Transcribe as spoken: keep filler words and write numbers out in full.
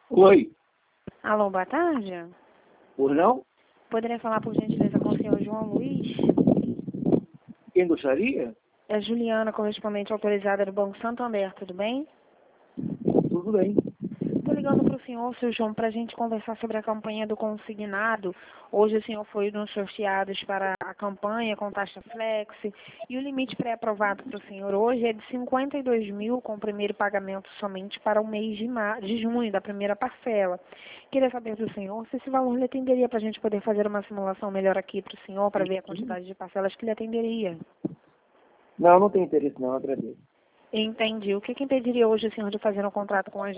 Oi, Alô, boa tarde. por não? Poderia falar, por gentileza, com o senhor João Luiz? Quem gostaria? É Juliana, correspondente autorizada do Banco Santander, tudo bem? Tudo bem. Estou ligando para o senhor, seu João, para a gente conversar sobre a campanha do consignado. Hoje o senhor foi nos sorteados para a campanha com taxa flex e o limite pré-aprovado para o senhor hoje é de cinquenta e dois mil com o primeiro pagamento somente para o mês de, ma de junho, da primeira parcela. Queria saber do senhor se esse valor lhe atenderia para a gente poder fazer uma simulação melhor aqui para o senhor, para ver a quantidade de parcelas que lhe atenderia. Não, não tem interesse não, agradeço. Entendi. O que, que impediria hoje o senhor de fazer um contrato com a